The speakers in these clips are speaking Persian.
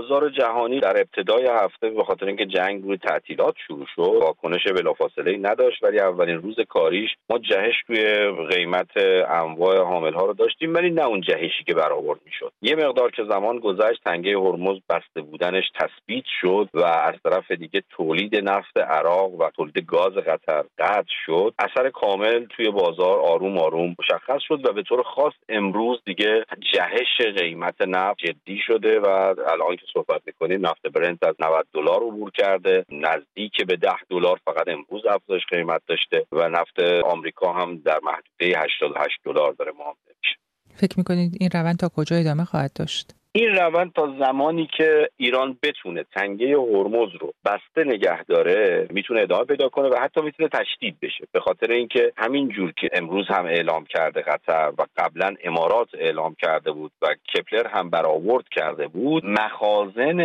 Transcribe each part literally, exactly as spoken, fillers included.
بازار جهانی در ابتدای هفته به خاطر اینکه جنگ روی تعطیلات شروع شد واکنش بلافاصله‌ای نداشت، ولی اولین روز کاریش ما جهش توی قیمت انواع حامل‌ها رو داشتیم، ولی نه اون جهشی که برآورد میشد. یه مقدار که زمان گذشت تنگه هرمز بسته بودنش تثبیت شد و از طرف دیگه تولید نفت عراق و تولید گاز قطر قطع شد. اثر کامل توی بازار آروم آروم مشخص شد و به طور خاص امروز دیگه جهش قیمت نفت جدی شده و الان که صحبت می‌کنیم نفت برنت از نود دلار عبور کرده، نزدیک به ده دلار فقط امروز افزایش قیمت داشته و نفت آمریکا هم در محدوده هشتاد و هشت دلار داره معامله میشه. فکر می‌کنید این روند تا کجا ادامه خواهد داشت؟ این روند تا زمانی که ایران بتونه تنگه هرمز رو بسته نگه داره میتونه ادامه پیدا کنه و حتی میتونه تشدید بشه، به خاطر اینکه همین جور که امروز هم اعلام کرده قطر و قبلا امارات اعلام کرده بود و کپلر هم برآورد کرده بود، مخازن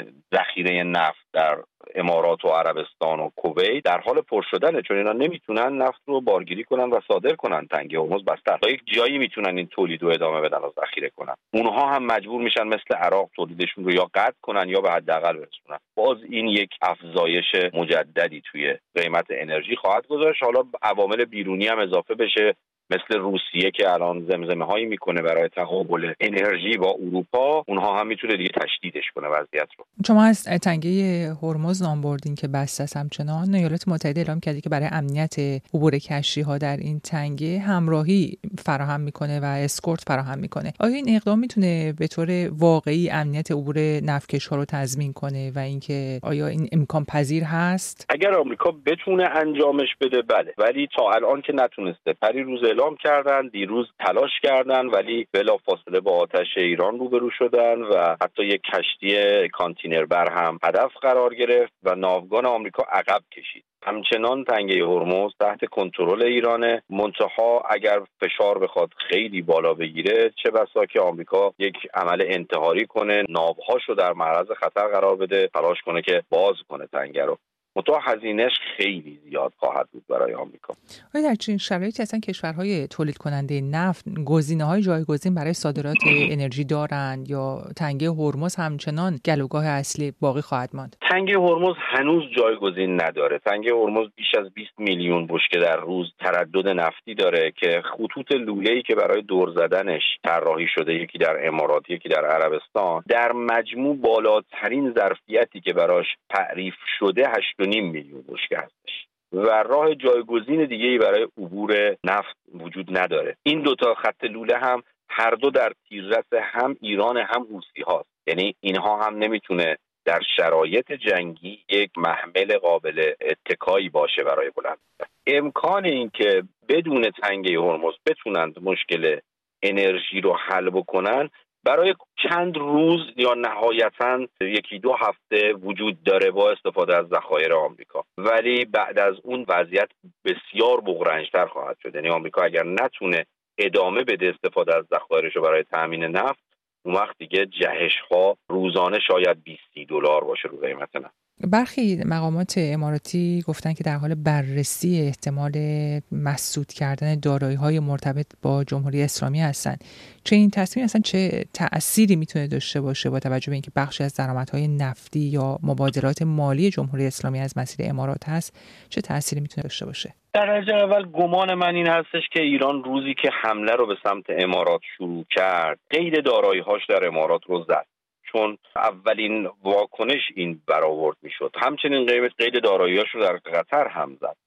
ذخیره نفت در امارات و عربستان و کویت در حال پر شدنه، چون اینا نمیتونن نفت رو بارگیری کنن و صادر کنن. تنگه هرمز بسته تا یک جایی میتونن این تولید رو ادامه بدن و ذخیره کنن. اونها هم مجبور میشن مثل عراق تولیدشون رو یا قطع کنن یا به حداقل برسونن. باز این یک افزایش مجددی توی قیمت انرژی خواهد گذاشت. حالا عوامل بیرونی هم اضافه بشه، مثل روسیه که الان زمزمه هایی میکنه برای تقابل انرژی با اروپا، اونها هم میتونه دیگه تشدیدش کنه وضعیت رو. شما از تنگه هرمز نام بردین که بسته است. همچنان ایالات متحده اعلام کرده که برای امنیت عبور کشتی ها در این تنگه همراهی فراهم میکنه و اسکورت فراهم میکنه. آیا این اقدام میتونه به طور واقعی امنیت عبور نفتکش ها رو تضمین کنه و اینکه آیا این امکان پذیر هست؟ اگر آمریکا بتونه انجامش بده بله، ولی تا الان که نتونسته. پری روز اعلام کردن، دیروز تلاش کردن، ولی بلافاصله با آتش ایران روبرو شدن و حتی یک کشتی کانتینر بر هم هدف قرار گرفت و ناوگان آمریکا عقب کشید. همچنان تنگه هرمز تحت کنترل ایرانه، منتها اگر فشار بخواد خیلی بالا بگیره چه بسا که آمریکا یک عمل انتحاری کنه، ناوهاشو در معرض خطر قرار بده، تلاش کنه که باز کنه تنگه رو. متأ هزینه‌اش خیلی زیاد خواهد بود برای آمریکا. آیا در چنین شرایطی اصلا کشورهای تولید کننده نفت گزینه‌های جایگزین برای صادرات انرژی دارند یا تنگه هرمز همچنان گلوگاه اصلی باقی خواهد ماند؟ تنگه هرمز هنوز جایگزین نداره. تنگه هرمز بیش از بیست میلیون بشکه در روز تردد نفتی داره که خطوط لوله‌ای که برای دور زدنش طراحی شده، یکی در امارات یکی در عربستان، در مجموع بالاترین ظرفیتی که براش تعریف شده هشت و نیم میلیون بشکه هستش و راه جایگزین دیگه‌ای برای عبور نفت وجود نداره. این دوتا خط لوله هم هر دو در تیررس هم ایران هم حوثی هاست، یعنی اینها هم نمیتونه در شرایط جنگی یک محمل قابل اتکایی باشه برای بلند. امکان این که بدون تنگه هرمز بتونند مشکل انرژی رو حل بکنن برای چند روز یا نهایتاً یکی دو هفته وجود داره با استفاده از ذخایر آمریکا، ولی بعد از اون وضعیت بسیار بغرنج‌تر خواهد شد. یعنی آمریکا اگر نتونه ادامه بده استفاده از ذخایرش برای تامین نفت، اون وقت دیگه جهش‌ها روزانه شاید بیست دلار باشه رو قیمت نفت. برخی مقامات اماراتی گفتن که در حال بررسی احتمال مسدود کردن دارایی‌های مرتبط با جمهوری اسلامی هستند. چه این تصمیم اصلا چه تأثیری میتونه داشته باشه با توجه به اینکه بخشی از درآمدهای نفتی یا مبادلات مالی جمهوری اسلامی از مسیر امارات هست، چه تأثیری میتونه داشته باشه؟ در درجه اول گمان من این هستش که ایران روزی که حمله رو به سمت امارات شروع کرد، قید دارایی‌هاش در امارات رو زد، چون اولین واکنش این برآورد میشد. همچنین قیمت قید دارایی‌هاش رو در قطر هم زد.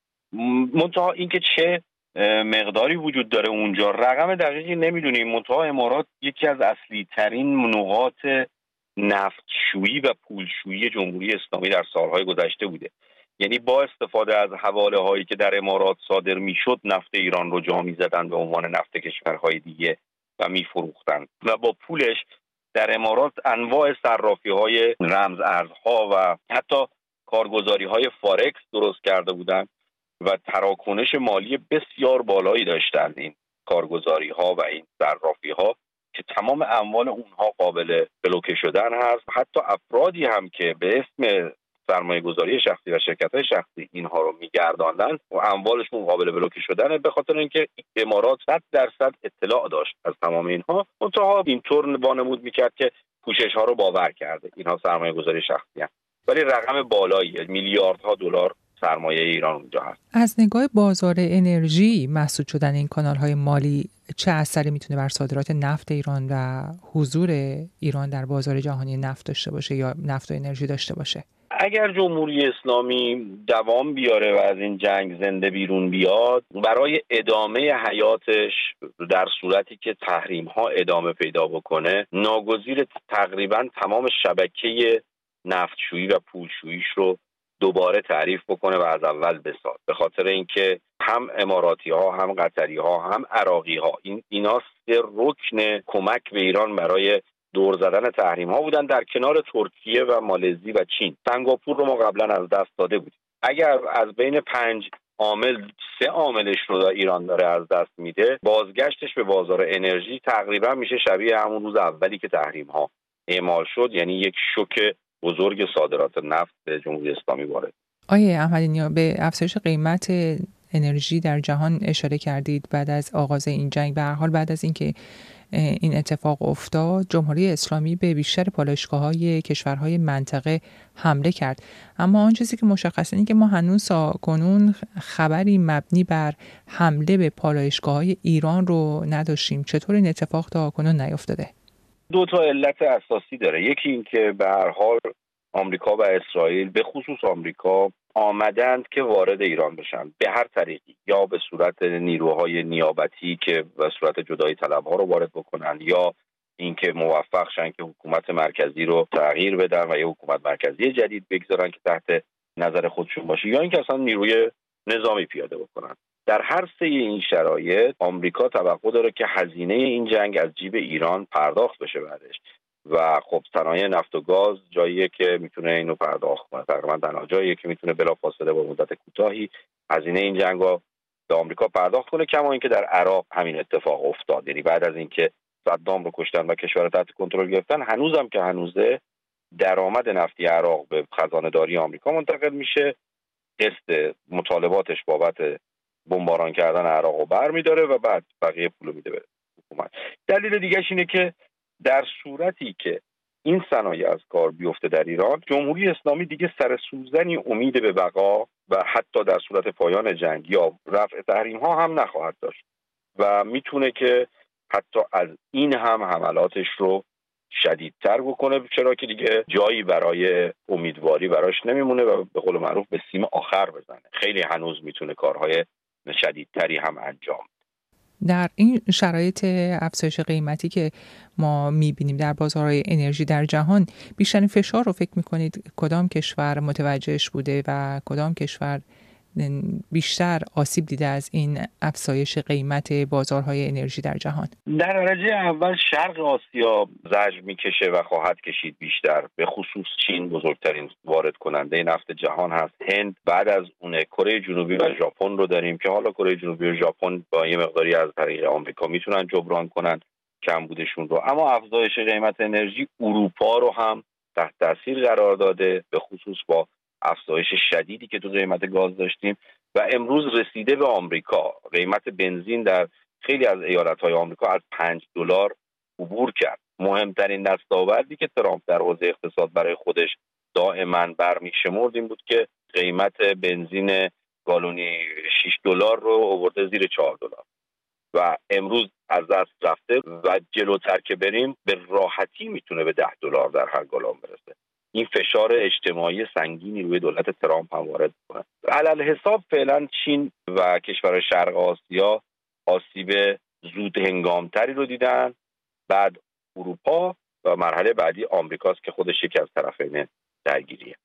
منتها اینکه چه مقداری وجود داره اونجا رقم دقیقی نمیدونیم. منتها امارات یکی از اصلی ترین نقاط نفتشویی و پولشویی جمهوری اسلامی در سالهای گذشته بوده. یعنی با استفاده از حواله هایی که در امارات صادر میشد نفت ایران رو جا میزدن به عنوان نفت کشورهای دیگه و میفروختن و با پولش در امارات انواع صرافی های رمز ارزها و حتی کارگزاری های فارکس درست کرده بودند و تراکنش مالی بسیار بالایی داشتند این کارگزاری ها و این صرافی ها که تمام اموال اونها قابل بلوکه شدن هست. حتی افرادی هم که به اسم سرمایه گذاری شخصی و شرکت های شخصی اینها رو میگرداندن و اموالشون قابل بلوکه شدن، به خاطر اینکه امارات صد درصد اطلاع داشت از تمام اینها، منتها اینطور وانمود میکرد که پوشش ها رو باور کرده اینها سرمایه گذاری شخصی هست. ولی رقم بالایی میلیاردها دلار سرمایه ایران اونجا هست. از نگاه بازار انرژی محسوب شدن این کانال‌های مالی چه اثری میتونه بر صادرات نفت ایران و حضور ایران در بازار جهانی نفت داشته باشه یا نفت و انرژی داشته باشه؟ اگر جمهوری اسلامی دوام بیاره و از این جنگ زنده بیرون بیاد، برای ادامه حیاتش در صورتی که تحریم‌ها ادامه پیدا بکنه، ناگزیر تقریباً تمام شبکه نفتشویی و پولشوییش رو دوباره تعریف بکنه و از اول بساز. به خاطر اینکه هم اماراتی ها، هم قطری ها، هم عراقی ها، این اینا سه رکن کمک به ایران برای دور زدن تحریم ها بودن، در کنار ترکیه و مالزی و چین. سنگاپور رو ما قبلا از دست داده بودیم. اگر از بین پنج عامل سه عاملش رو ایران داره از دست میده، بازگشتش به بازار انرژی تقریبا میشه شبیه همون روز اولی که تحریم ها اعمال شد، یعنی یک شوک بزرگ صادرات نفت به جمهوری اسلامی وارد. آیه احمدی، به افزایش قیمت انرژی در جهان اشاره کردید بعد از آغاز این جنگ. به هر حال بعد از اینکه این اتفاق افتاد، جمهوری اسلامی به بیشتر پالایشگاه‌های کشورهای منطقه حمله کرد، اما آن چیزی که مشخصه اینه که ما هنوز کنون خبری مبنی بر حمله به پالایشگاه‌های ایران رو نداشتیم. چطور این اتفاق تا کنون نیفتاده؟ دو تا علت اساسی داره. یکی این که به هر حال آمریکا و اسرائیل، به خصوص آمریکا، آمدند که وارد ایران بشن به هر طریقی، یا به صورت نیروهای نیابتی که به صورت جدایی طلبها رو وارد بکنن، یا اینکه موفق شن که حکومت مرکزی رو تغییر بدن و یه حکومت مرکزی جدید بگذارن که تحت نظر خودشون باشه، یا اینکه اصلا نیروی نظامی پیاده بکنن. در هر سه این شرایط آمریکا توقع داره که هزینه این جنگ از جیب ایران پرداخت بشه بعدش، و خب صنایع نفت و گاز جاییه که میتونه اینو پرداخت کنه. تقریبا تنها جاییه که میتونه بلافاصله با مدت کوتاهی هزینه این جنگو به آمریکا پرداخت کنه، کما اینکه در عراق همین اتفاق افتاد. یعنی بعد از اینکه صدام رو کشتن و کشور تحت کنترل گرفتن، هنوزم که هنوزه درآمد نفتی عراق به خزانه داری آمریکا منتقل میشه، قسط مطالباتش بابت بمباران کردن عراق رو برمی‌داره و بعد بقیه پولو میده به حکومت. دلیل دیگه‌ش اینه که در صورتی که این صنایع از کار بیفته در ایران، جمهوری اسلامی دیگه سر سوزنی امید به بقا و حتی در صورت پایان جنگ یا رفع تحریم ها هم نخواهد داشت و میتونه که حتی از این هم حملاتش رو شدیدتر بکنه، چرا که دیگه جایی برای امیدواری براش نمیمونه و به قول معروف به سیم آخر بزنه. خیلی هنوز میتونه کارهای شدیدتری هم انجام. در این شرایط افزایش قیمتی که ما میبینیم در بازارهای انرژی در جهان، بیشترین فشار رو فکر میکنید کدام کشور متوجهش بوده و کدام کشور بیشتر آسیب دیده از این افزایش قیمت بازارهای انرژی در جهان؟ در درجه اول شرق آسیا زجر میکشه و خواهد کشید بیشتر، به خصوص چین بزرگترین وارد کننده نفت جهان هست. هند، بعد از اون کره جنوبی و ژاپن رو داریم که حالا کره جنوبی و ژاپن با یه مقداری از طریق آمریکا میتونن جبران کنن کمبودشون رو، اما افزایش قیمت انرژی اروپا رو هم تحت تاثیر قرار داده، به خصوص با افزایش شدیدی که تو قیمت گاز داشتیم و امروز رسیده به آمریکا. قیمت بنزین در خیلی از ایالت‌های آمریکا از پنج دلار عبور کرد. مهمترین دستاوردی که ترامپ در حوزه اقتصاد برای خودش دائما برمی‌شمرد این بود که قیمت بنزین گالونی شش دلار رو آورده زیر چهار دلار و امروز از دست رفته و جلوتر که بریم به راحتی میتونه به ده دلار در هر گالون برسه. این فشار اجتماعی سنگینی روی دولت ترامپ هم وارد کنه. علل حساب فعلا چین و کشور شرق آسیا آسیب زود هنگامتری رو دیدن، بعد اروپا و مرحله بعدی آمریکاست که خودش یکی از طرفین درگیریه.